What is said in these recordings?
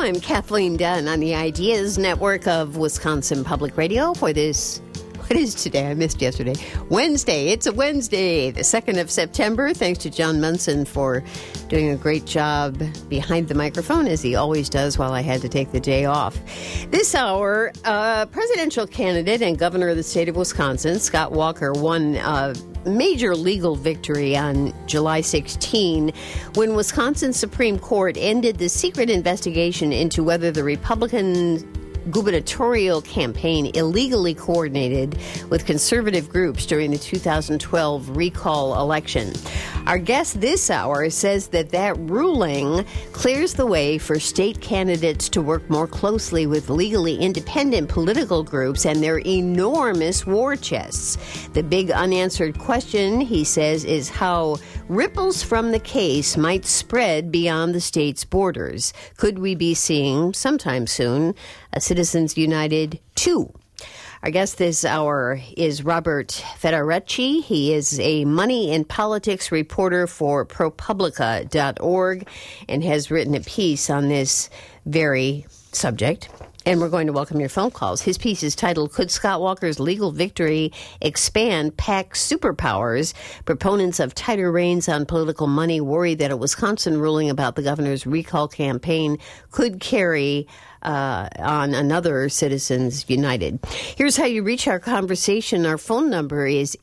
I'm Kathleen Dunn on the Ideas Network of Wisconsin Public Radio for this, what is today? I missed yesterday. Wednesday. It's a Wednesday, the 2nd of September. Thanks to John Munson for doing a great job behind the microphone, as he always does while I had to take the day off. This hour, presidential candidate and governor of the state of Wisconsin, Scott Walker, won major legal victory on July 16 when Wisconsin Supreme Court ended the secret investigation into whether the Republican gubernatorial campaign illegally coordinated with conservative groups during the 2012 recall election. Our guest this hour says that ruling clears the way for state candidates to work more closely with legally independent political groups and their enormous war chests. The big unanswered question, he says, is how ripples from the case might spread beyond the state's borders. Could we be seeing sometime soon a Citizens United 2? Our guest this hour is Robert Federacci. He is a money and politics reporter for ProPublica.org and has written a piece on this very subject. And we're going to welcome your phone calls. His piece is titled, Could Scott Walker's Legal Victory Expand PAC Superpowers? Proponents of tighter reins on political money worry that a Wisconsin ruling about the governor's recall campaign could carry on another Citizens United. Here's how you reach our conversation. Our phone number is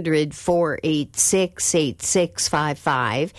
800-486-8655,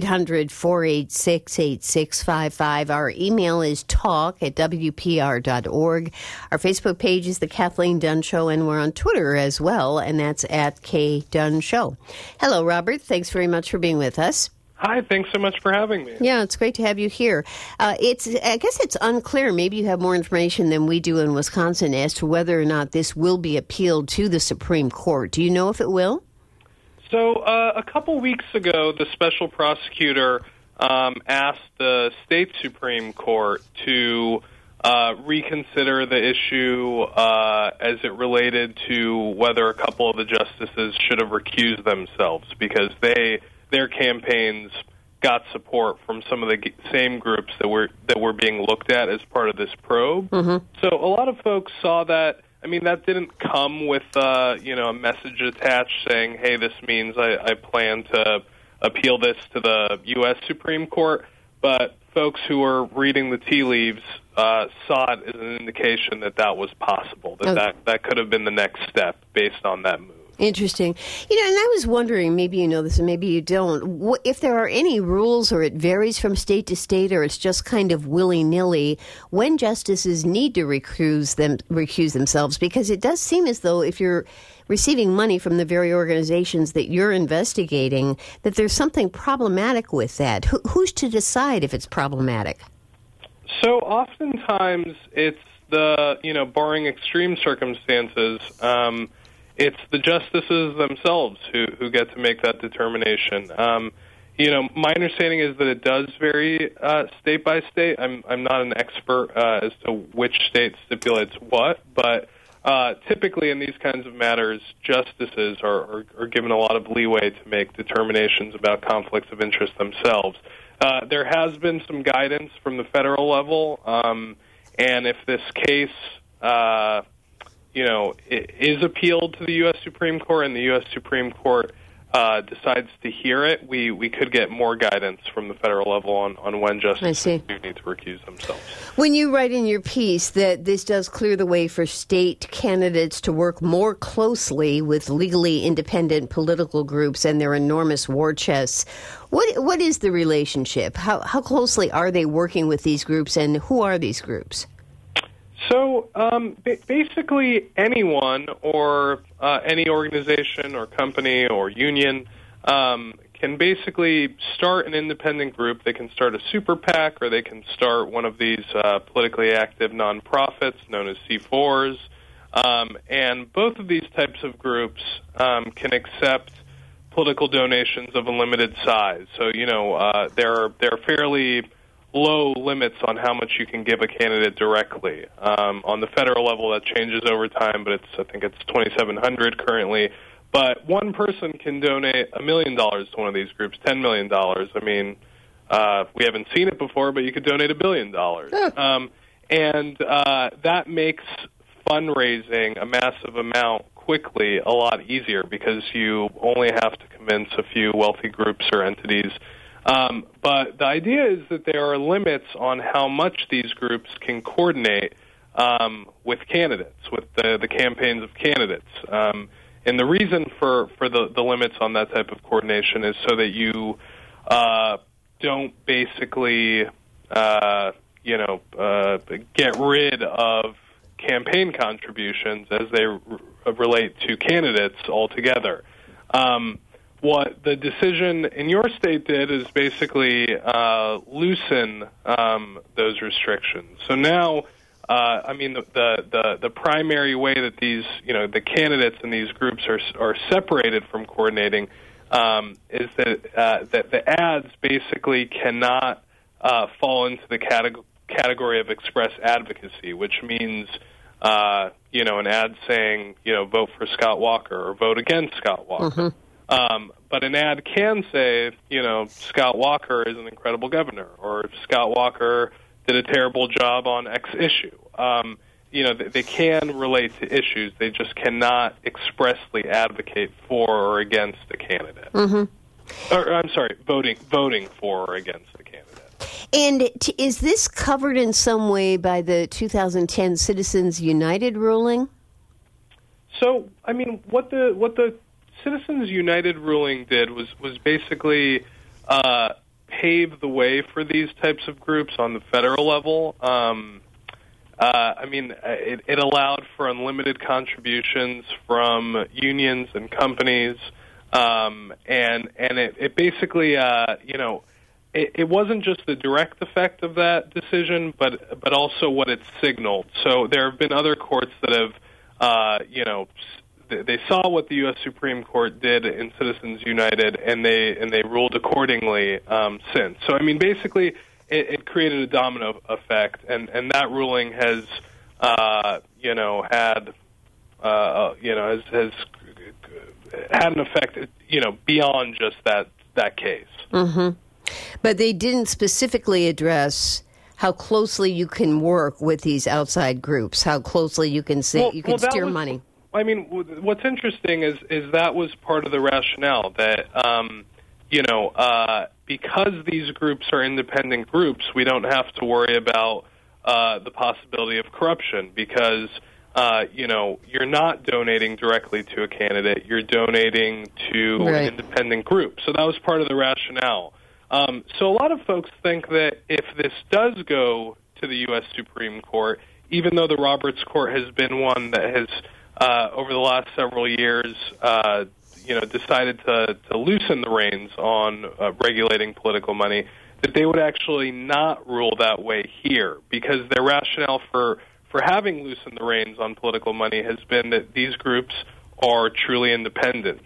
800-486-8655. Our email is talk@wpr.org. Our Facebook page is The Kathleen Dunn Show, and we're on Twitter as well, and that's @KDunn Hello, Robert. Thanks very much for being with us. Hi, thanks so much for having me. Yeah, it's great to have you here. I guess it's unclear. Maybe you have more information than we do in Wisconsin as to whether or not this will be appealed to the Supreme Court. Do you know if it will? So a couple weeks ago, the special prosecutor asked the state Supreme Court to reconsider the issue as it related to whether a couple of the justices should have recused themselves because their campaigns got support from some of the same groups that were being looked at as part of this probe. Mm-hmm. So a lot of folks saw that. I mean, that didn't come with a message attached saying, "Hey, this means I plan to appeal this to the U.S. Supreme Court." But folks who were reading the tea leaves saw it as an indication that was possible. That could have been the next step based on that move. Interesting. And I was wondering, maybe you know this and maybe you don't, if there are any rules or it varies from state to state or it's just kind of willy-nilly when justices need to recuse themselves, because it does seem as though if you're receiving money from the very organizations that you're investigating, that there's something problematic with that. Who's to decide if it's problematic? So oftentimes it's barring extreme circumstances, it's the justices themselves who get to make that determination. My understanding is that it does vary state by state. I'm not an expert as to which state stipulates what, but typically in these kinds of matters, justices are given a lot of leeway to make determinations about conflicts of interest themselves. There has been some guidance from the federal level, and if this case is appealed to the U.S. Supreme Court and the U.S. Supreme Court decides to hear it, we could get more guidance from the federal level on when justices do need to recuse themselves. When you write in your piece that this does clear the way for state candidates to work more closely with legally independent political groups and their enormous war chests, what is the relationship? How closely are they working with these groups, and who are these groups? So basically anyone or any organization or company or union can basically start an independent group. They can start a super PAC or they can start one of these politically active nonprofits known as C4s. And both of these types of groups can accept political donations of a limited size. So, they're fairly low limits on how much you can give a candidate directly. On the federal level, that changes over time, but I think it's $2,700 currently. But one person can donate $1 million to one of these groups, $10 million. I mean, we haven't seen it before, but you could donate $1 billion. And that makes fundraising a massive amount quickly a lot easier because you only have to convince a few wealthy groups or entities. But the idea is that there are limits on how much these groups can coordinate with candidates, with the campaigns of candidates. And the reason for the limits on that type of coordination is so that you don't basically, get rid of campaign contributions as they relate to candidates altogether. What the decision in your state did is basically loosen those restrictions. So now, the primary way that these, the candidates in these groups are separated from coordinating is that the ads basically cannot fall into the category of express advocacy, which means an ad saying, vote for Scott Walker or vote against Scott Walker. But an ad can say, Scott Walker is an incredible governor, or Scott Walker did a terrible job on X issue. They can relate to issues. They just cannot expressly advocate for or against a candidate. Voting for or against a candidate. And is this covered in some way by the 2010 Citizens United ruling? So, what the Citizens United ruling did was basically pave the way for these types of groups on the federal level. It allowed for unlimited contributions from unions and companies, and it basically, it wasn't just the direct effect of that decision, but also what it signaled. So there have been other courts that have, they saw what the U.S. Supreme Court did in Citizens United, and they ruled accordingly since. So basically, it created a domino effect, and that ruling has, has had an effect, beyond just that case. Mm-hmm. But they didn't specifically address how closely you can work with these outside groups, how closely you can steer money. What's interesting is that was part of the rationale that, because these groups are independent groups, we don't have to worry about the possibility of corruption because, you're not donating directly to a candidate, you're donating to an independent group. So that was part of the rationale. So a lot of folks think that if this does go to the U.S. Supreme Court, even though the Roberts Court has been one that has, over the last several years, decided to loosen the reins on regulating political money, that they would actually not rule that way here, because their rationale for having loosened the reins on political money has been that these groups are truly independent.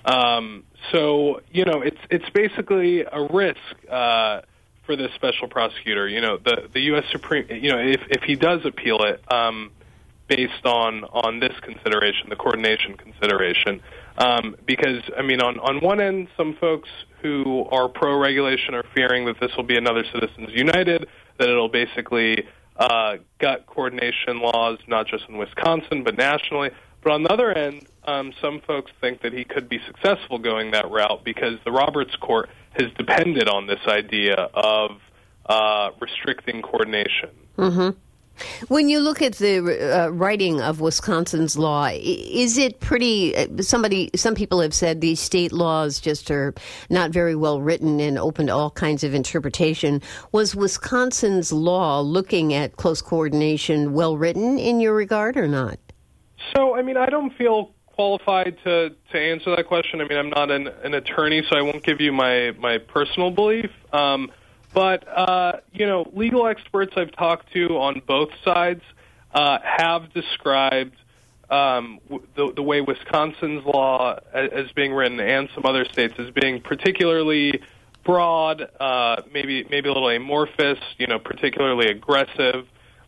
So, it's basically a risk for this special prosecutor. The U.S. Supreme, if he does appeal it, based on this consideration, the coordination consideration, because, on one end, some folks who are pro-regulation are fearing that this will be another Citizens United, that it'll basically gut coordination laws, not just in Wisconsin, but nationally. But on the other end, some folks think that he could be successful going that route because the Roberts Court has depended on this idea of restricting coordination. Mm-hmm. When you look at the writing of Wisconsin's law, is it pretty? Some people have said these state laws just are not very well written and open to all kinds of interpretation. Was Wisconsin's law looking at close coordination well written in your regard or not? So, I don't feel qualified to answer that question. I'm not an attorney, so I won't give you my personal belief. But legal experts I've talked to on both sides have described the way Wisconsin's law as being written and some other states as being particularly broad, maybe a little amorphous, particularly aggressive.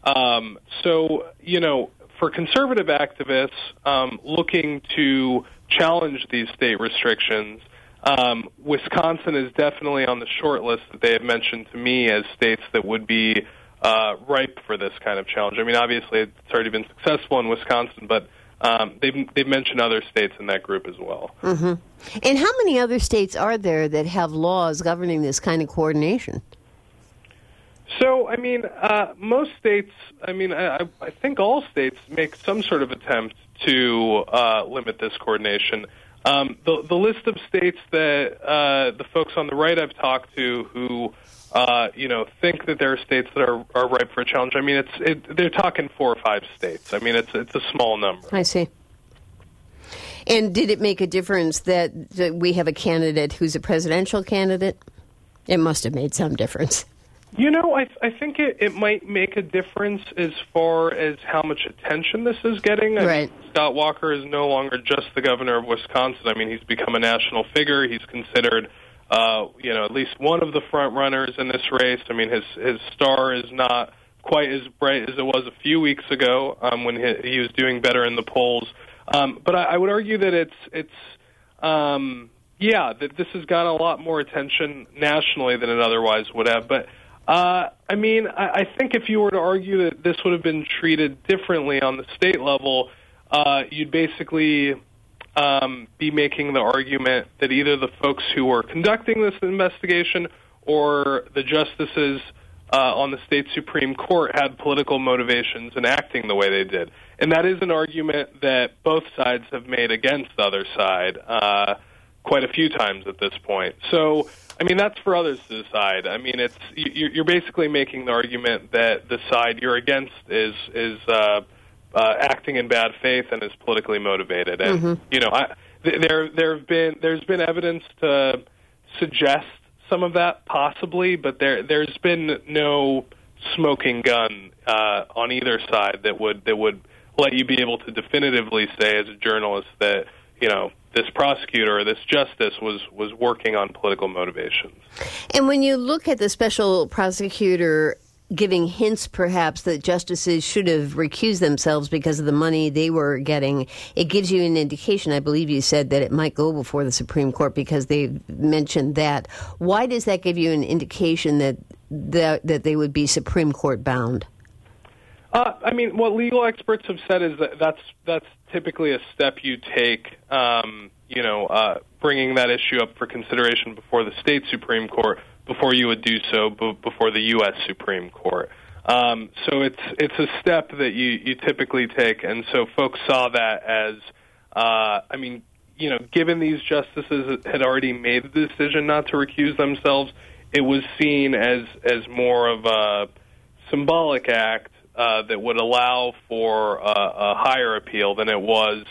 For conservative activists looking to challenge these state restrictions, Wisconsin is definitely on the short list that they have mentioned to me as states that would be ripe for this kind of challenge. I mean, obviously, it's already been successful in Wisconsin, but they've mentioned other states in that group as well. Mm-hmm. And how many other states are there that have laws governing this kind of coordination? So, I mean, most states, I mean, I think all states make some sort of attempt to limit this coordination. The list of states that the folks on the right I've talked to who, think that there are states that are ripe for a challenge, I mean, they're talking 4 or 5 states. I mean, it's a small number. I see. And did it make a difference that we have a candidate who's a presidential candidate? It must have made some difference. You know, I think it might make a difference as far as how much attention this is getting. Right. I mean, Scott Walker is no longer just the governor of Wisconsin. I mean, he's become a national figure. He's considered, at least one of the front runners in this race. I mean, his star is not quite as bright as it was a few weeks ago when he was doing better in the polls. But I would argue that that this has gotten a lot more attention nationally than it otherwise would have. But I think if you were to argue that this would have been treated differently on the state level, you'd basically be making the argument that either the folks who were conducting this investigation or the justices on the state Supreme Court had political motivations in acting the way they did. And that is an argument that both sides have made against the other side quite a few times at this point. So, I mean, that's for others to decide. I mean, you're basically making the argument that the side you're against is acting in bad faith and is politically motivated. And there's been evidence to suggest some of that possibly, but there's been no smoking gun on either side that would let you be able to definitively say as a journalist that this prosecutor or this justice was working on political motivations. And when you look at the special prosecutor giving hints perhaps that justices should have recused themselves because of the money they were getting, it gives you an indication. I believe you said that it might go before the Supreme Court because they mentioned that. Why does that give you an indication that they would be Supreme Court bound? What legal experts have said is that that's typically a step you take, bringing that issue up for consideration before the state Supreme Court before you would do so before the U.S. Supreme Court. So it's a step that you typically take, and so folks saw that as, given these justices had already made the decision not to recuse themselves, it was seen as more of a symbolic act that would allow for a higher appeal than it was,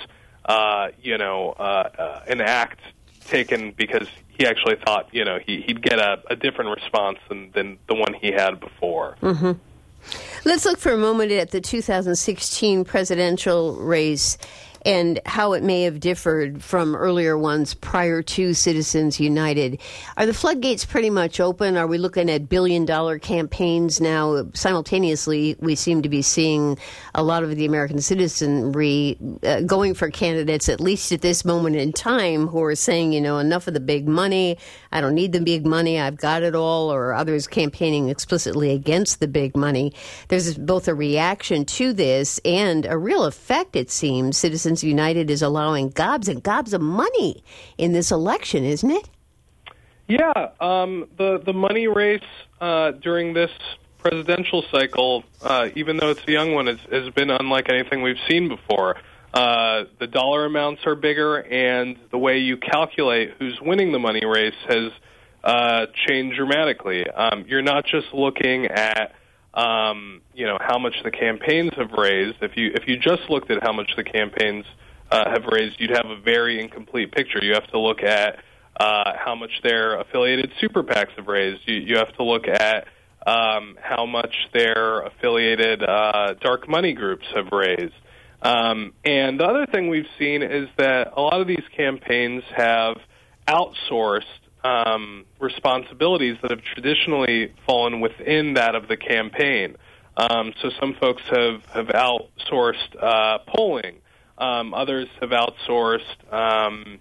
an act taken because he actually thought, he'd get a different response than the one he had before. Mm-hmm. Let's look for a moment at the 2016 presidential race and how it may have differed from earlier ones prior to Citizens United. Are the floodgates pretty much open? Are we looking at billion-dollar campaigns now? Simultaneously, we seem to be seeing a lot of the American citizenry going for candidates, at least at this moment in time, who are saying, enough of the big money. I don't need the big money. I've got it all. Or others campaigning explicitly against the big money. There's both a reaction to this and a real effect, it seems. Citizens United is allowing gobs and gobs of money in this election, isn't it? Yeah, the money race during this presidential cycle, even though it's a young one, has been unlike anything we've seen before. The dollar amounts are bigger, and the way you calculate who's winning the money race has changed dramatically. You're not just looking at how much the campaigns have raised. If you just looked at how much the campaigns have raised, you'd have a very incomplete picture. You have to look at how much their affiliated super PACs have raised. You have to look at how much their affiliated dark money groups have raised. And the other thing we've seen is that a lot of these campaigns have outsourced responsibilities that have traditionally fallen within that of the campaign. So some folks have outsourced polling. Others have outsourced,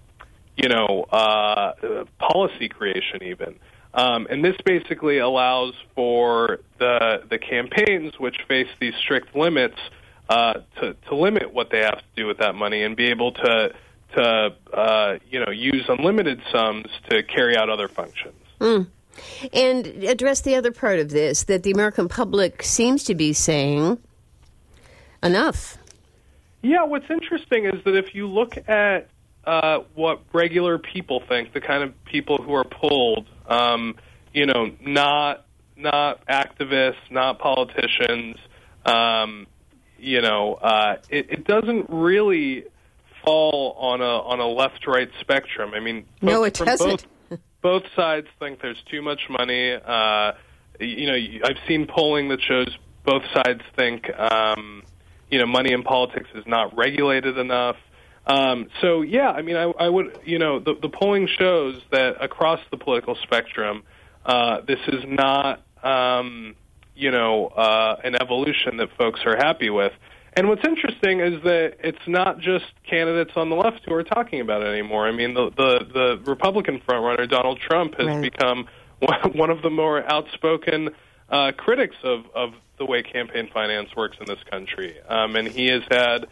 policy creation even. And this basically allows for the campaigns, which face these strict limits, to limit what they have to do with that money and be able to use unlimited sums to carry out other functions. And address the other part of this, that the American public seems to be saying enough. Yeah, what's interesting is that if you look at what regular people think, the kind of people who are polled, not activists, not politicians, it doesn't really fall on a left-right spectrum. I mean, no, it doesn't. Both sides think there's too much money. I've seen polling that shows both sides think, money in politics is not regulated enough. I would, the polling shows that across the political spectrum, this is not, an evolution that folks are happy with. And what's interesting is that it's not just candidates on the left who are talking about it anymore. I mean, the Republican frontrunner, Donald Trump, has become one of the more outspoken critics of the way campaign finance works in this country. And he has had,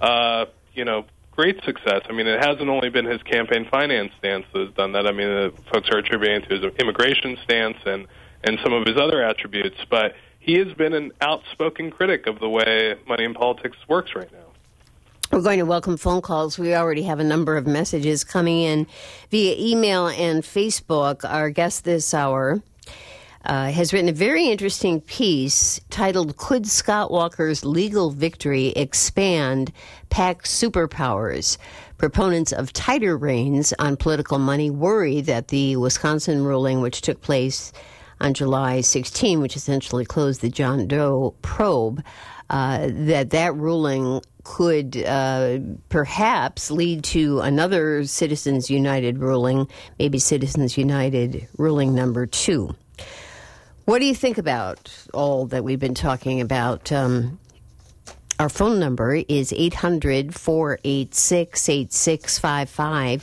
great success. I mean, it hasn't only been his campaign finance stance that has done that. I mean, folks are attributing to his immigration stance and some of his other attributes, but he has been an outspoken critic of the way money in politics works right now. We're going to welcome phone calls. We already have a number of messages coming in via email and Facebook. Our guest this hour has written a very interesting piece titled, "Could Scott Walker's Legal Victory Expand PAC Superpowers? Proponents of tighter reins on political money worry that the Wisconsin ruling, which took place on July 16, which essentially closed the John Doe probe, that ruling could perhaps lead to another Citizens United ruling, maybe Citizens United ruling number 2. What do you think about all that we've been talking about? Our phone number is 800-486-8655,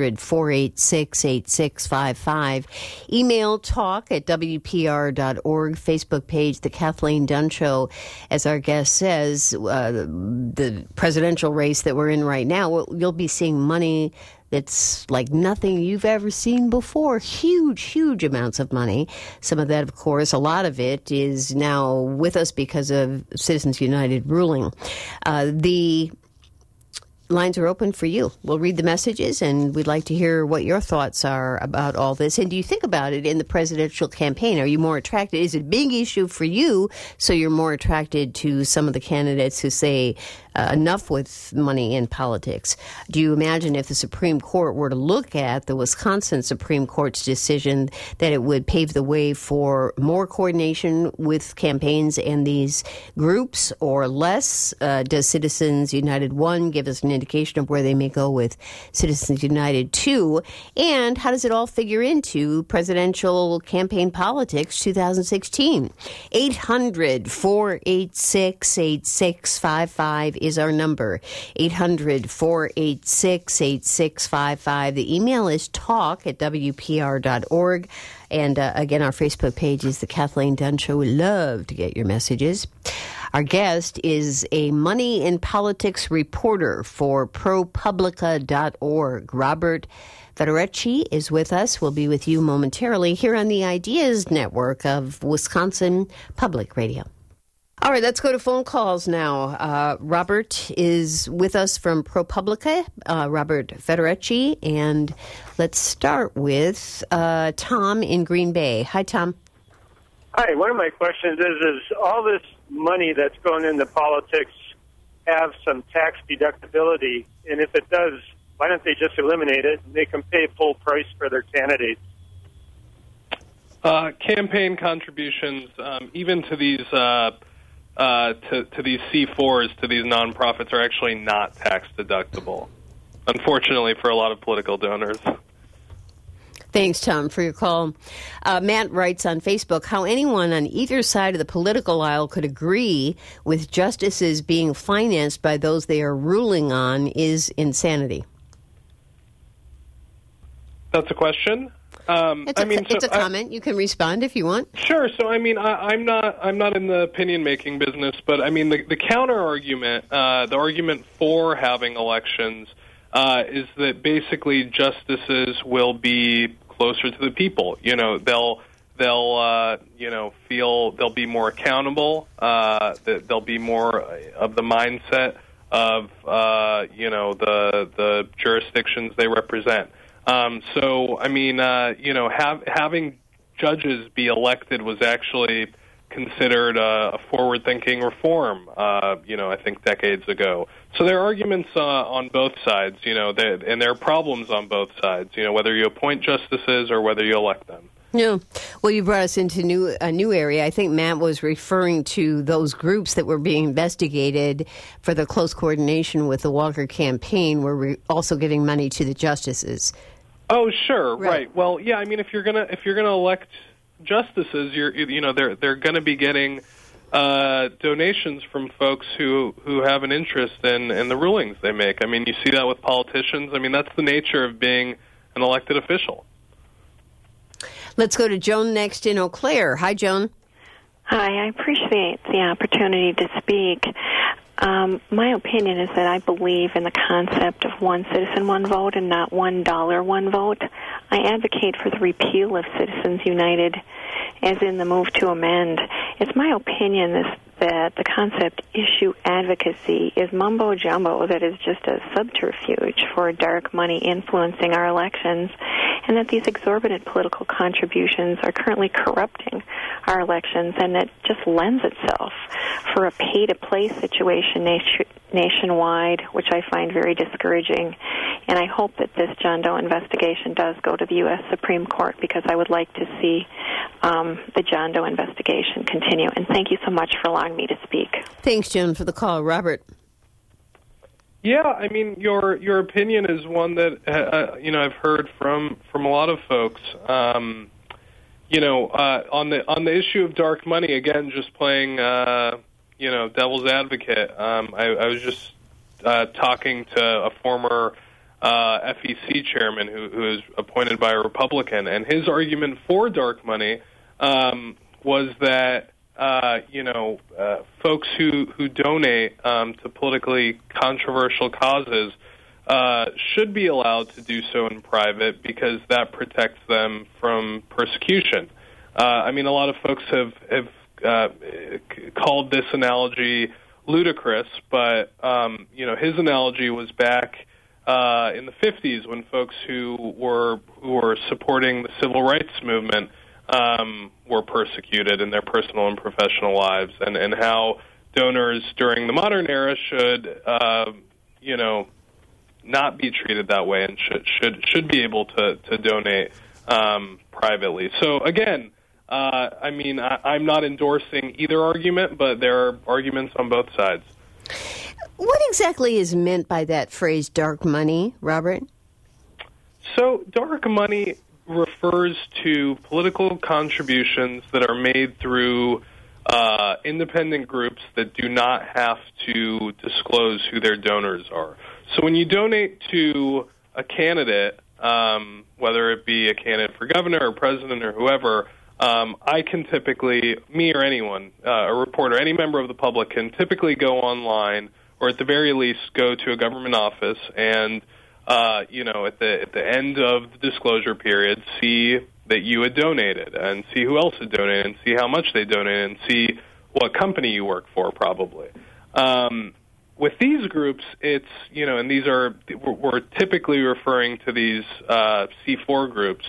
800-486-8655. Email talk@WPR.org, Facebook page, The Kathleen Dunn Show. As our guest says, the presidential race that we're in right now, you'll be seeing money that's like nothing you've ever seen before. Huge, huge amounts of money. Some of that, of course, a lot of it is now with us because of Citizens United ruling. The lines are open for you. We'll read the messages, and we'd like to hear what your thoughts are about all this. And do you think about it in the presidential campaign? Are you more attracted? Is it a big issue for you, so you're more attracted to some of the candidates who say enough with money in politics? Do you imagine if the Supreme Court were to look at the Wisconsin Supreme Court's decision that it would pave the way for more coordination with campaigns and these groups, or less? Does Citizens United 1 give us an indication of where they may go with Citizens United 2? And how does it all figure into presidential campaign politics 2016? 800-486-8655 is our number. 800-486-8655. The email is talk@WPR.org. And again, our Facebook page is The Kathleen Dunn Show. We love to get your messages. Our guest is a money in politics reporter for ProPublica.org. Robert Federecci is with us. We'll be with you momentarily here on the Ideas Network of Wisconsin Public Radio. All right, let's go to phone calls now. Robert is with us from ProPublica, Robert Federecci, and let's start with Tom in Green Bay. Hi, Tom. Hi, one of my questions is all this money that's going into politics have some tax deductibility? And if it does, why don't they just eliminate it and they can pay full price for their candidates? Campaign contributions, even to these to these C4s, to these nonprofits, are actually not tax deductible, unfortunately, for a lot of political donors. Thanks, Tom, for your call. Matt writes on Facebook how anyone on either side of the political aisle could agree with justices being financed by those they are ruling on is insanity. That's a question. It's a comment. You can respond if you want. Sure. So, I'm not in the opinion making business, but the counter argument, the argument for having elections, is that basically justices will be closer to the people. They'll feel they'll be more accountable. That they'll be more of the mindset of the jurisdictions they represent. Having judges be elected was actually considered a forward-thinking reform, I think decades ago. So there are arguments on both sides, and there are problems on both sides, whether you appoint justices or whether you elect them. Yeah. Well, you brought us into a new area. I think Matt was referring to those groups that were being investigated for the close coordination with the Walker campaign, where we're also giving money to the justices. Oh, sure, right. Well, yeah. If you're gonna elect justices, they're gonna be getting donations from folks who have an interest in the rulings they make. You see that with politicians. That's the nature of being an elected official. Let's go to Joan next in Eau Claire. Hi, Joan. Hi, I appreciate the opportunity to speak. My opinion is that I believe in the concept of one citizen, one vote, and not $1, one vote. I advocate for the repeal of Citizens United, as in the move to amend. It's my opinion that the concept issue advocacy is mumbo-jumbo that is just a subterfuge for dark money influencing our elections, and that these exorbitant political contributions are currently corrupting our elections, and it just lends itself for a pay-to-play situation nationwide, which I find very discouraging. And I hope that this John Doe investigation does go to the U.S. Supreme Court, because I would like to see the John Doe investigation continue. And thank you so much for allowing me to speak. Thanks, Joan, for the call. Robert? Yeah, your opinion is one that I've heard from a lot of folks. On the issue of dark money, again, just playing devil's advocate. I was just talking to a former FEC chairman who is appointed by a Republican, and his argument for dark money was that folks who donate to politically controversial causes should be allowed to do so in private, because that protects them from persecution. A lot of folks have called this analogy ludicrous, but his analogy was back in the 50s, when folks who were supporting the civil rights movement were persecuted in their personal and professional lives, and how donors during the modern era should not be treated that way, and should be able to donate privately. So again, I'm not endorsing either argument, but there are arguments on both sides. What exactly is meant by that phrase, dark money, Robert? So dark money refers to political contributions that are made through independent groups that do not have to disclose who their donors are. So when you donate to a candidate, whether it be a candidate for governor or president or whoever, I can typically, me or anyone, a reporter, any member of the public can typically go online, or at the very least go to a government office and, at the end of the disclosure period, see that you had donated, and see who else had donated, and see how much they donated, and see what company you work for, probably. With these groups, it's, and these are, we're typically referring to these C4 groups,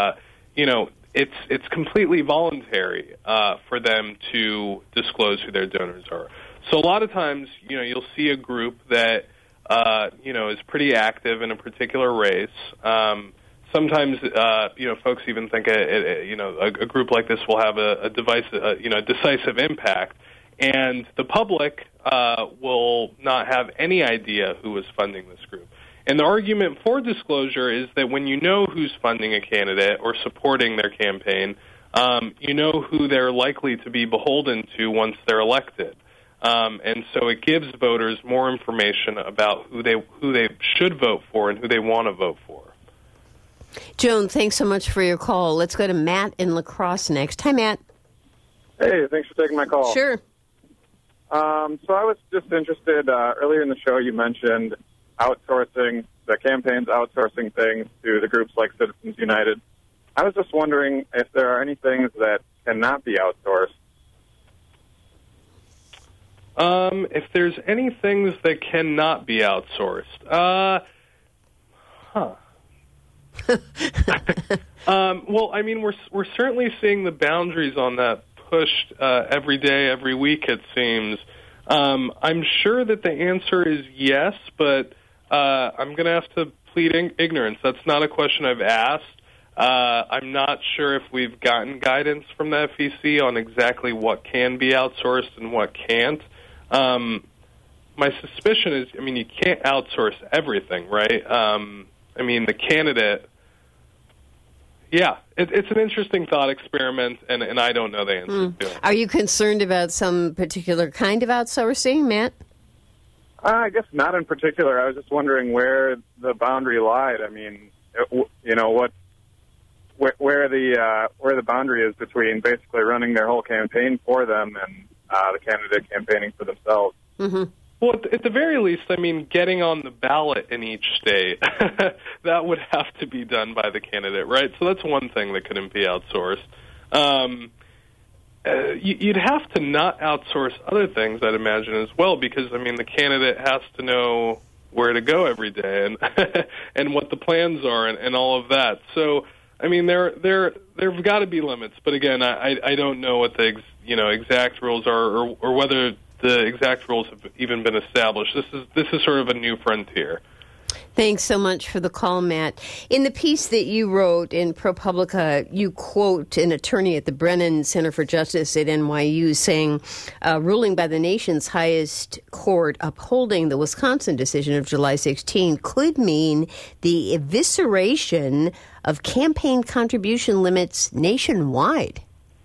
it's completely voluntary for them to disclose who their donors are. So a lot of times, you'll see a group that, is pretty active in a particular race. Sometimes, folks even think a group like this will have a decisive impact, and the public will not have any idea who is funding this group. And the argument for disclosure is that when you know who's funding a candidate or supporting their campaign, you know who they're likely to be beholden to once they're elected. And so it gives voters more information about who they should vote for and who they want to vote for. Joan, thanks so much for your call. Let's go to Matt in La Crosse next. Hi, Matt. Hey, thanks for taking my call. Sure. So I was just interested, earlier in the show you mentioned outsourcing, the campaigns outsourcing things to the groups like Citizens United. I was just wondering if there are any things that cannot be outsourced. If there's any things that cannot be outsourced. Well, I mean, we're certainly seeing the boundaries on that pushed every day, every week, it seems. I'm sure that the answer is yes, but I'm going to have to plead ignorance. That's not a question I've asked. I'm not sure if we've gotten guidance from the FEC on exactly what can be outsourced and what can't. My suspicion is, I mean, you can't outsource everything, right? I mean, the candidate, yeah, it's an interesting thought experiment, and I don't know the answer to it. Are you concerned about some particular kind of outsourcing, Matt? I guess not in particular. I was just wondering where the boundary lied. I mean, you know, where the boundary is between basically running their whole campaign for them and the candidate campaigning for themselves. Mm-hmm. Well, at the very least, I mean, getting on the ballot in each state, that would have to be done by the candidate, right? So that's one thing that couldn't be outsourced. You'd have to not outsource other things, I'd imagine, as well, because, I mean, the candidate has to know where to go every day and and what the plans are and all of that. So, I mean, there've got to be limits. But again, I don't know what the exact rules are or whether the exact rules have even been established. This is sort of a new frontier. Thanks so much for the call, Matt. In the piece that you wrote in ProPublica, you quote an attorney at the Brennan Center for Justice at NYU saying, ruling by the nation's highest court upholding the Wisconsin decision of July 16 could mean the evisceration of campaign contribution limits nationwide.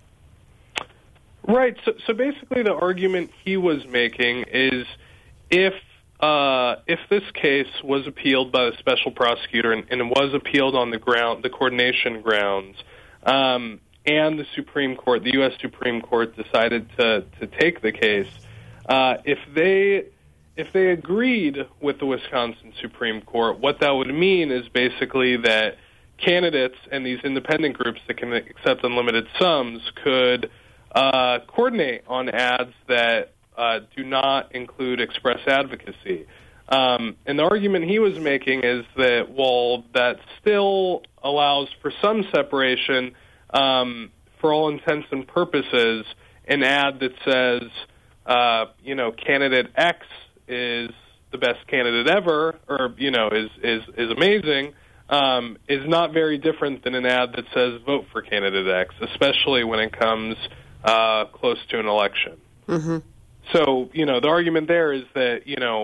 Right. So basically the argument he was making is if this case was appealed by the special prosecutor and it was appealed on the coordination grounds, and the Supreme Court, the U.S. Supreme Court, decided to take the case, if they agreed with the Wisconsin Supreme Court, what that would mean is basically that candidates and these independent groups that can accept unlimited sums could coordinate on ads that do not include express advocacy. And the argument he was making is that, while that still allows for some separation, for all intents and purposes, an ad that says, candidate X is the best candidate ever, or, is amazing, is not very different than an ad that says vote for candidate X, especially when it comes close to an election. Mm-hmm. So, the argument there is that,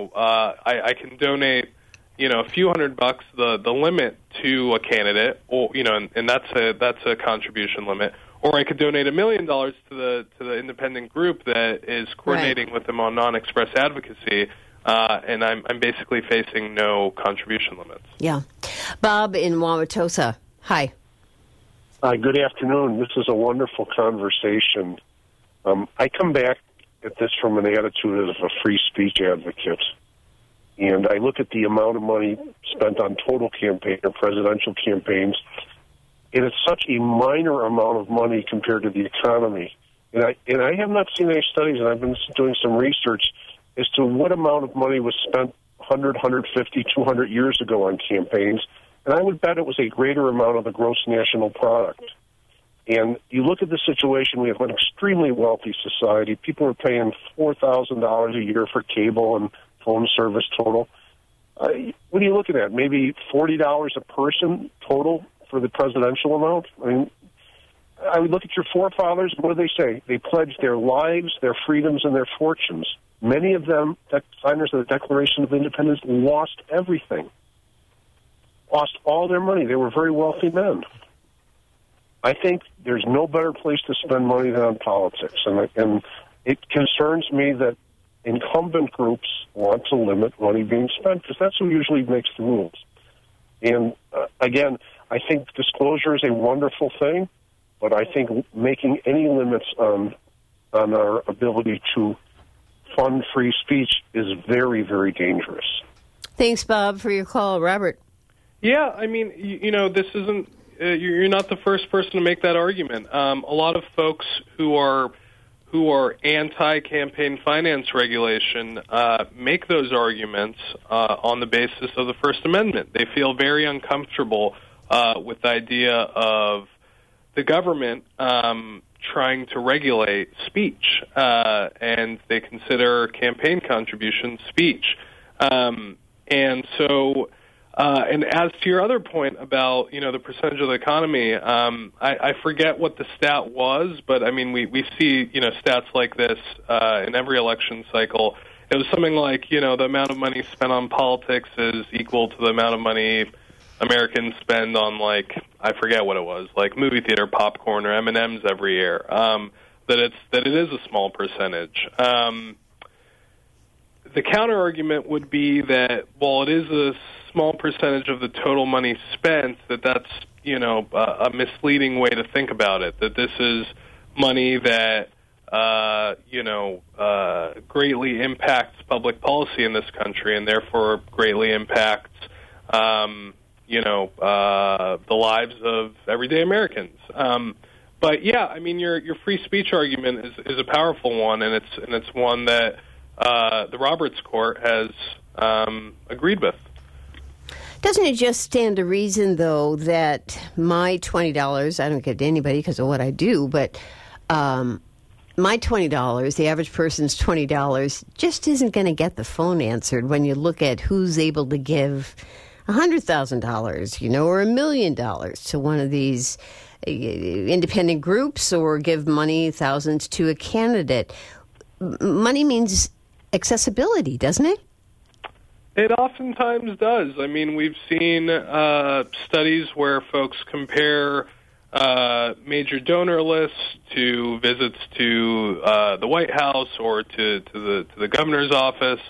I can donate, a few $100, the limit to a candidate, or, and that's a contribution limit, or I could donate $1 million to the independent group that is coordinating with them on non-express advocacy, and I'm basically facing no contribution limits. Yeah. Bob in Wauwatosa. Hi. Hi, good afternoon. This is a wonderful conversation. I come back at this from an attitude of a free speech advocate. And I look at the amount of money spent on total campaign or presidential campaigns, and it's such a minor amount of money compared to the economy. And I have not seen any studies, and I've been doing some research as to what amount of money was spent 100, 150, 200 years ago on campaigns. And I would bet it was a greater amount of the gross national product. And you look at the situation, we have an extremely wealthy society. People are paying $4,000 a year for cable and phone service total. What are you looking at? Maybe $40 a person total for the presidential amount? I mean, I would look at your forefathers, what do they say? They pledged their lives, their freedoms, and their fortunes. Many of them, signers of the Declaration of Independence, lost everything. Lost all their money. They were very wealthy men. I think there's no better place to spend money than on politics. And it concerns me that incumbent groups want to limit money being spent, because that's who usually makes the rules. And, again, I think disclosure is a wonderful thing, but I think making any limits on our ability to fund free speech is very, very dangerous. Thanks, Bob, for your call. Robert? Yeah, I mean, this isn't, you're not the first person to make that argument. A lot of folks who are anti-campaign finance regulation make those arguments on the basis of the First Amendment. They feel very uncomfortable with the idea of the government trying to regulate speech, and they consider campaign contributions speech. And so, and as to your other point about, the percentage of the economy, I forget what the stat was, but I mean, we see, stats like this in every election cycle. It was something like, the amount of money spent on politics is equal to the amount of money Americans spend on, like, I forget what it was, like movie theater popcorn or M&Ms every year. That it is a small percentage. The counter argument would be that while it is a small percentage of the total money spent, that's a misleading way to think about it. That this is money that greatly impacts public policy in this country, and therefore greatly impacts the lives of everyday Americans. But yeah, I mean, your free speech argument is a powerful one, and it's one that the Roberts Court has agreed with. Doesn't it just stand to reason, though, that my $20, I don't give to anybody because of what I do, but my $20, the average person's $20, just isn't going to get the phone answered when you look at who's able to give $100,000, or $1 million to one of these independent groups, or give money, thousands, to a candidate. Money means accessibility, doesn't it? It oftentimes does. I mean, we've seen studies where folks compare major donor lists to visits to the White House or to the governor's office.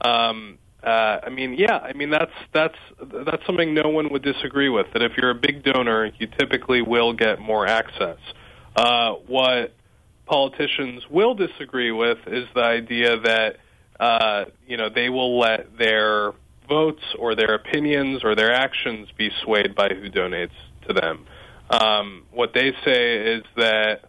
That's something no one would disagree with. That if you're a big donor, you typically will get more access. What politicians will disagree with is the idea that they will let their votes or their opinions or their actions be swayed by who donates to them. What they say is that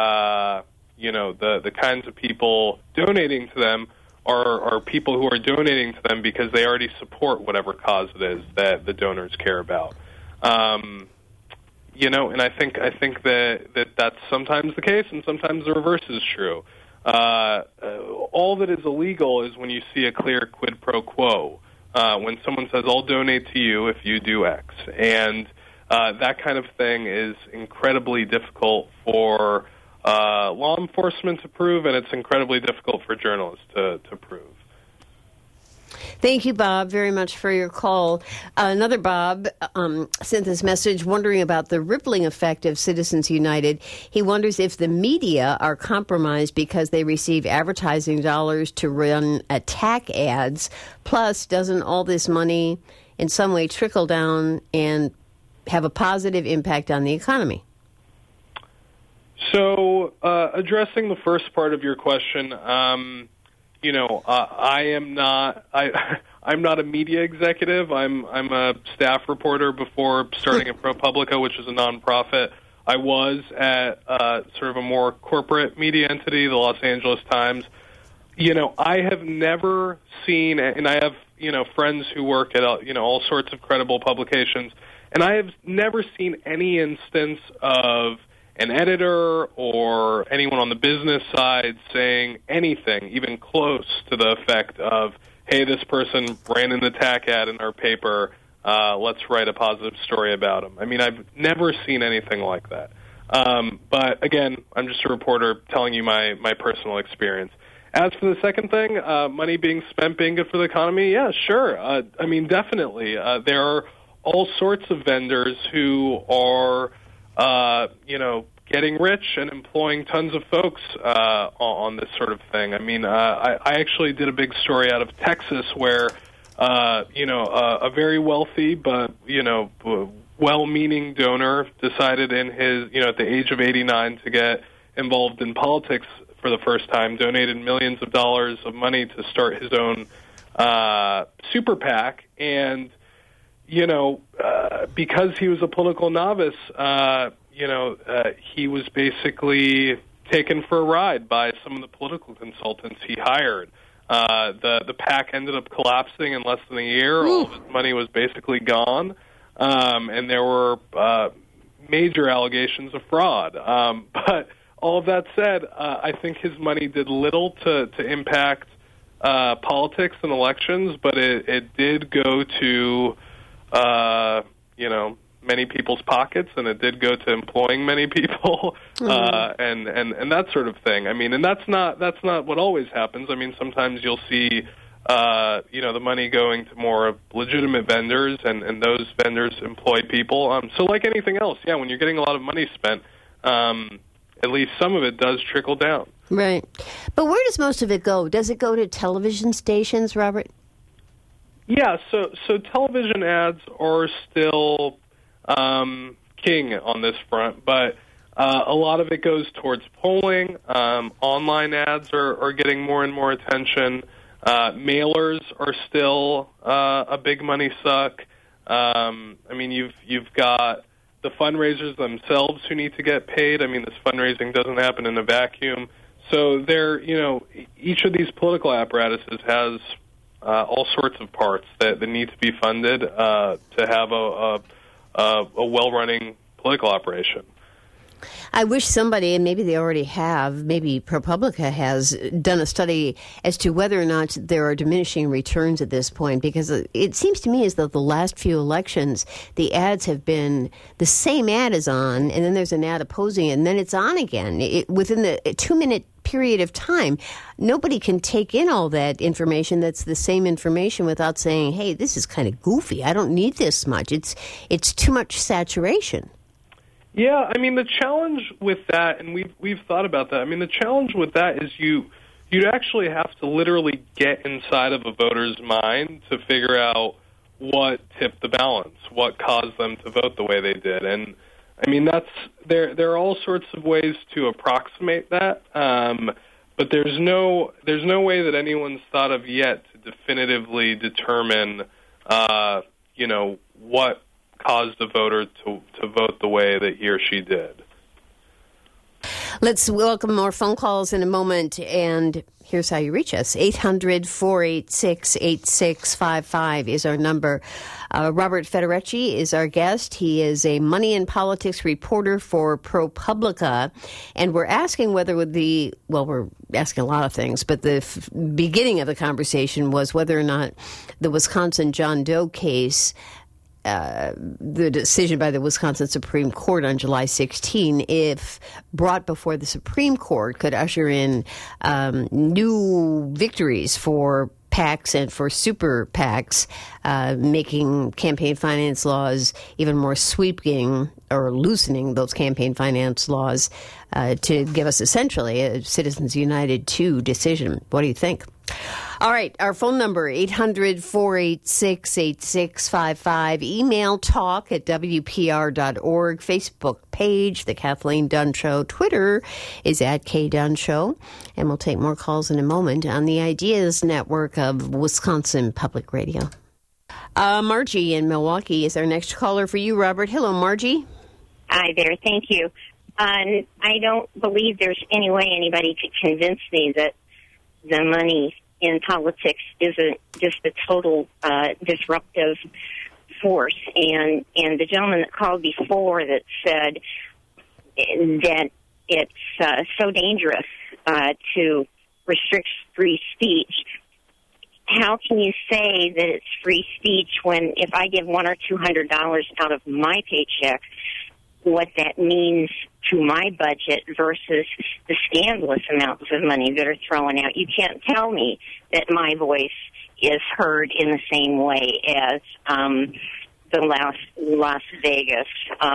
the kinds of people donating to them are people who are donating to them because they already support whatever cause it is that the donors care about. And I think that's sometimes the case, and sometimes the reverse is true. All that is illegal is when you see a clear quid pro quo. When someone says, "I'll donate to you if you do X," and that kind of thing is incredibly difficult for law enforcement to prove, and it's incredibly difficult for journalists to prove. Thank you, Bob, very much for your call. Another Bob sent this message wondering about the rippling effect of Citizens United. He wonders if the media are compromised because they receive advertising dollars to run attack ads. Plus, doesn't all this money in some way trickle down and have a positive impact on the economy? So, addressing the first part of your question, I'm not a media executive. I'm a staff reporter before starting at ProPublica, which is a nonprofit. I was at sort of a more corporate media entity, the Los Angeles Times. I have never seen, and I have friends who work at all sorts of credible publications, and I have never seen any instance of an editor or anyone on the business side saying anything even close to the effect of, "Hey, this person ran an attack ad in our paper. Let's write a positive story about them." I mean, I've never seen anything like that. But again, I'm just a reporter telling you my personal experience. As for the second thing, money being spent being good for the economy, yeah, sure. I mean, definitely. There are all sorts of vendors who are getting rich and employing tons of folks on this sort of thing. I mean, I actually did a big story out of Texas where, a very wealthy but, well-meaning donor decided in his, at the age of 89 to get involved in politics for the first time, donated millions of dollars of money to start his own super PAC. And, because he was a political novice, he was basically taken for a ride by some of the political consultants he hired. The PAC ended up collapsing in less than a year. All of his money was basically gone, and there were major allegations of fraud. But all of that said, I think his money did little to impact politics and elections, but it did go to, many people's pockets, and it did go to employing many people, and that sort of thing. I mean, and that's not what always happens. I mean, sometimes you'll see, the money going to more legitimate vendors, and those vendors employ people. So like anything else, when you're getting a lot of money spent, at least some of it does trickle down. Right. But where does most of it go? Does it go to television stations, Robert? Yeah, so television ads are still king on this front, but a lot of it goes towards polling. Online ads are getting more and more attention. Mailers are still a big money suck. You've got the fundraisers themselves who need to get paid. I mean, this fundraising doesn't happen in a vacuum. So each of these political apparatuses has all sorts of parts that need to be funded to have a well-running political operation. I wish somebody, and maybe they already have, maybe ProPublica has done a study as to whether or not there are diminishing returns at this point, because it seems to me as though the last few elections, the ads have been, the same ad is on, and then there's an ad opposing it, and then it's on again. Within the 2-minute period of time, nobody can take in all that information that's the same information without saying, hey, this is kind of goofy. I don't need this much. It's too much saturation. Yeah, I mean, the challenge with that, and we've thought about that, I mean, the challenge with that is you'd actually have to literally get inside of a voter's mind to figure out what tipped the balance, what caused them to vote the way they did. And, I mean, there are all sorts of ways to approximate that, but there's no way that anyone's thought of yet to definitively determine, what caused the voter to vote the way that he or she did. Let's welcome more phone calls in a moment, and here's how you reach us. 800-486-8655 is our number. Robert Federecci is our guest. He is a money and politics reporter for ProPublica, and we're asking whether we're asking a lot of things, but the beginning of the conversation was whether or not the Wisconsin John Doe case, the decision by the Wisconsin Supreme Court on July 16, if brought before the Supreme Court, could usher in new victories for PACs and for super PACs, making campaign finance laws even more sweeping, or loosening those campaign finance laws to give us essentially a Citizens United 2 decision. What do you think? All right, our phone number, 800-486-8655. Email talk@WPR.org. Facebook page, The Kathleen Dunn Show. Twitter is @KDunn And we'll take more calls in a moment on the Ideas Network of Wisconsin Public Radio. Margie in Milwaukee is our next caller for you, Robert. Hello, Margie. Hi there. Thank you. I don't believe there's any way anybody could convince me that the money in politics isn't just a total disruptive force. And the gentleman that called before that said that it's so dangerous to restrict free speech, how can you say that it's free speech when if I give $100 or $200 out of my paycheck, what that means to my budget versus the scandalous amounts of money that are thrown out? You can't tell me that my voice is heard in the same way as the Las Vegas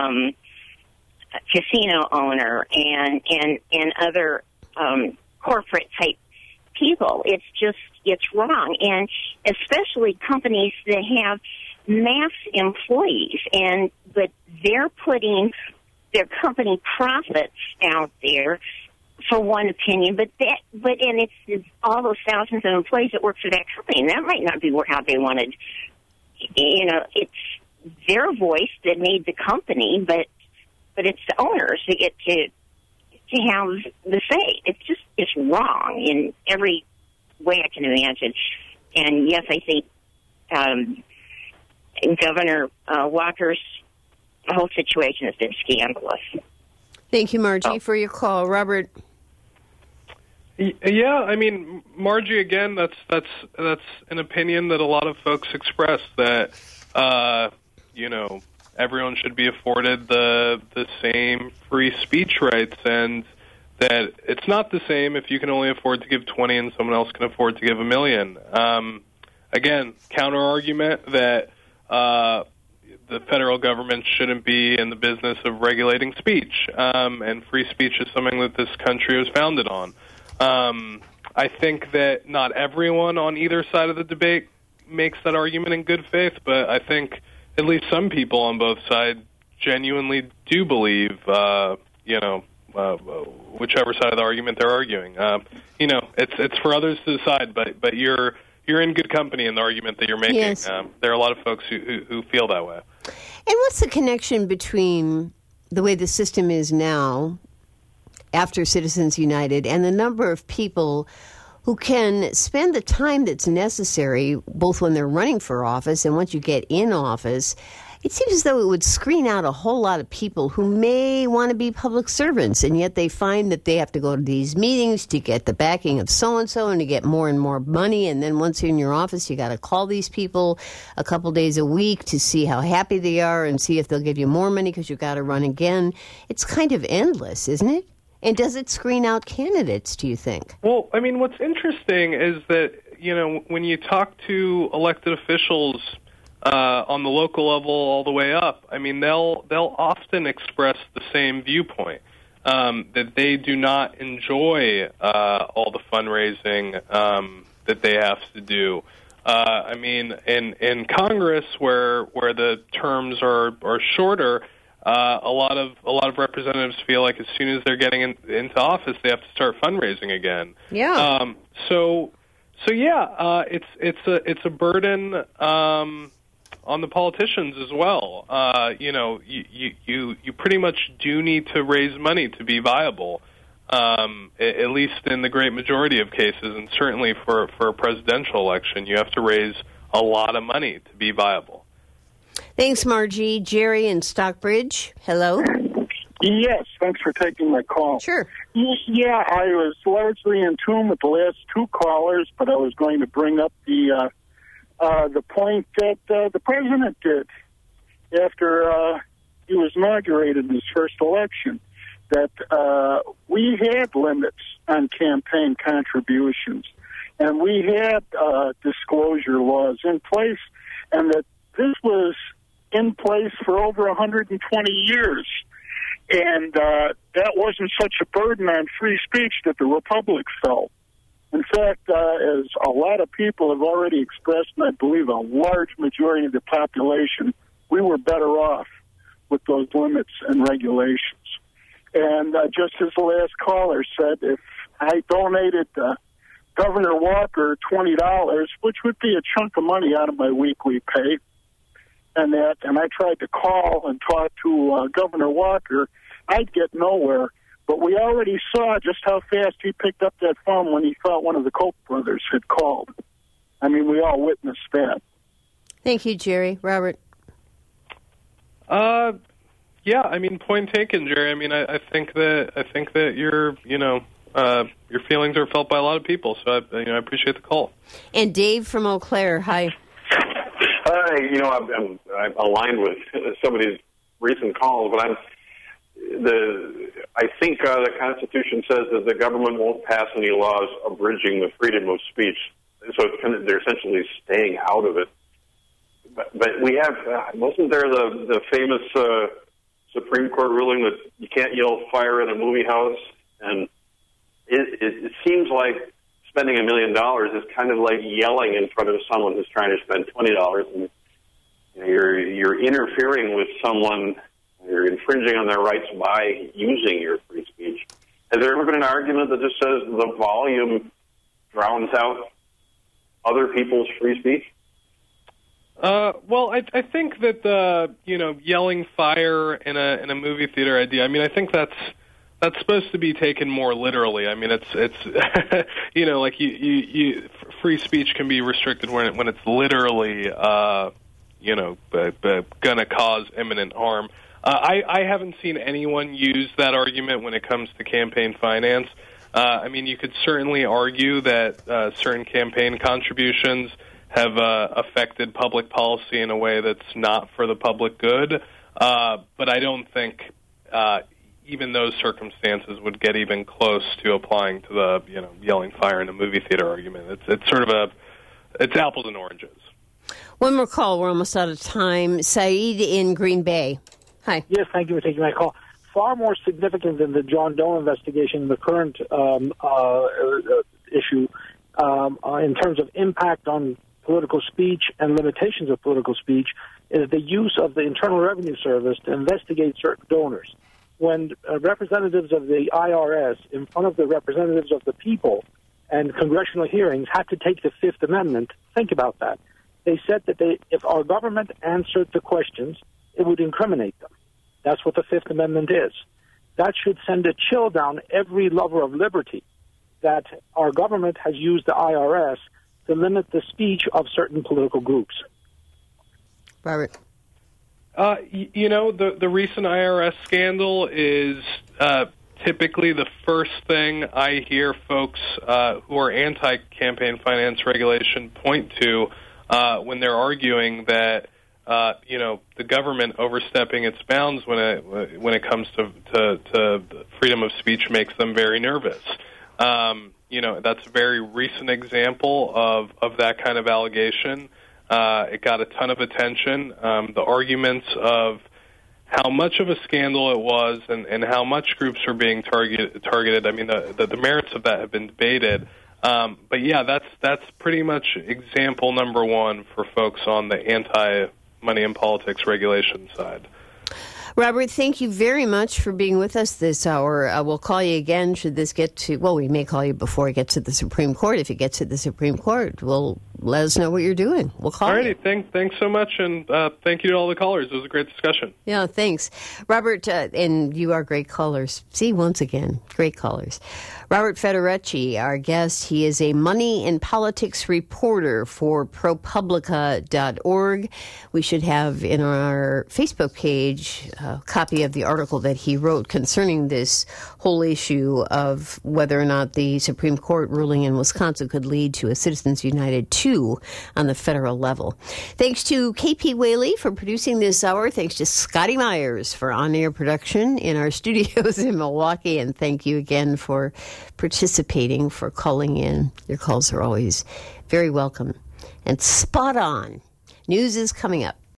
casino owner and other corporate type people. It's wrong. And especially companies that have mass employees, but they're putting their company profits out there for one opinion, but it's all those thousands of employees that work for that company, and that might not be how they wanted. It's their voice that made the company, but it's the owners that get to have the say. It's wrong in every way I can imagine. And yes, I think Governor Walker's whole situation has been scandalous. Thank you, Margie, for your call. Robert? Yeah, I mean, Margie, again, that's an opinion that a lot of folks express, that everyone should be afforded the same free speech rights, and that it's not the same if you can only afford to give 20 and someone else can afford to give $1 million. Again, counter argument that the federal government shouldn't be in the business of regulating speech, and free speech is something that this country was founded on. I think that not everyone on either side of the debate makes that argument in good faith, but I think at least some people on both sides genuinely do believe, whichever side of the argument they're arguing. It's for others to decide, but you're in good company in the argument that you're making. Yes. There are a lot of folks who feel that way. And what's the connection between the way the system is now after Citizens United and the number of people who can spend the time that's necessary, both when they're running for office and once you get in office? It seems as though it would screen out a whole lot of people who may want to be public servants, and yet they find that they have to go to these meetings to get the backing of so-and-so and to get more and more money, and then once you're in your office, you got to call these people a couple days a week to see how happy they are and see if they'll give you more money because you've got to run again. It's kind of endless, isn't it? And does it screen out candidates, do you think? Well, I mean, what's interesting is that, when you talk to elected officials on the local level all the way up, I mean, they'll often express the same viewpoint, that they do not enjoy all the fundraising that they have to do. I mean, in Congress, where the terms are shorter, a lot of representatives feel like as soon as they're getting into office, they have to start fundraising again. Yeah. It's a burden on the politicians as well. You pretty much do need to raise money to be viable, at least in the great majority of cases, and certainly for a presidential election, you have to raise a lot of money to be viable. Thanks, Margie. Jerry in Stockbridge, hello. Yes, thanks for taking my call. Sure. Yeah, I was largely in tune with the last two callers, but I was going to bring up the point that the president did after he was inaugurated in his first election, that we had limits on campaign contributions, and we had disclosure laws in place, and that this was in place for over 120 years. And that wasn't such a burden on free speech that the Republic felt. In fact, as a lot of people have already expressed, and I believe a large majority of the population, we were better off with those limits and regulations. And just as the last caller said, if I donated Governor Walker $20, which would be a chunk of money out of my weekly pay, and I tried to call and talk to Governor Walker, I'd get nowhere. But we already saw just how fast he picked up that phone when he thought one of the Koch brothers had called. I mean, we all witnessed that. Thank you, Jerry. Robert? Yeah, I mean, point taken, Jerry. I mean, I think that your feelings are felt by a lot of people, so I appreciate the call. And Dave from Eau Claire, hi. Hi, I'm aligned with somebody's recent calls, but I think the Constitution says that the government won't pass any laws abridging the freedom of speech, so they're essentially staying out of it. But we have, wasn't there the famous Supreme Court ruling that you can't yell fire in a movie house? And it seems like spending $1 million is kind of like yelling in front of someone who's trying to spend $20, and you're interfering with someone, you're infringing on their rights by using your free speech. Has there ever been an argument that just says the volume drowns out other people's free speech? Well, I think that the yelling fire in a movie theater idea. I mean, I think that's supposed to be taken more literally. I mean, it's like you free speech can be restricted when it's literally gonna cause imminent harm. I haven't seen anyone use that argument when it comes to campaign finance. I mean, you could certainly argue that certain campaign contributions have affected public policy in a way that's not for the public good, but I don't think even those circumstances would get even close to applying to the yelling fire in a movie theater argument. It's sort of it's apples and oranges. One more call. We're almost out of time. Saeed in Green Bay. Hi. Yes, thank you for taking my call. Far more significant than the John Doe investigation, the current issue in terms of impact on political speech and limitations of political speech is the use of the Internal Revenue Service to investigate certain donors. When representatives of the IRS, in front of the representatives of the people and congressional hearings, had to take the Fifth Amendment, think about that. They said that if our government answered the questions, it would incriminate them. That's what the Fifth Amendment is. That should send a chill down every lover of liberty that our government has used the IRS to limit the speech of certain political groups. Robert. The recent IRS scandal is typically the first thing I hear folks who are anti-campaign finance regulation point to when they're arguing that the government overstepping its bounds when it comes to freedom of speech makes them very nervous. That's a very recent example of that kind of allegation. It got a ton of attention. The arguments of how much of a scandal it was and how much groups are being targeted. I mean, the merits of that have been debated. But yeah, that's pretty much example number one for folks on the anti-money in politics regulation side. Robert, thank you very much for being with us this hour. We'll call you again should this get to, we may call you before it gets to the Supreme Court. If it gets to the Supreme Court, let us know what you're doing. We'll call you. Thanks so much, and thank you to all the callers. It was a great discussion. Yeah, thanks. Robert, and you are great callers. See, once again, great callers. Robert Federecci, our guest, he is a money and politics reporter for ProPublica.org. We should have in our Facebook page a copy of the article that he wrote concerning this whole issue of whether or not the Supreme Court ruling in Wisconsin could lead to a Citizens United 2 on the federal level. Thanks to KP Whaley for producing this hour. Thanks to Scotty Myers for on-air production in our studios in Milwaukee. And thank you again for participating, for calling in. Your calls are always very welcome and spot on. News is coming up.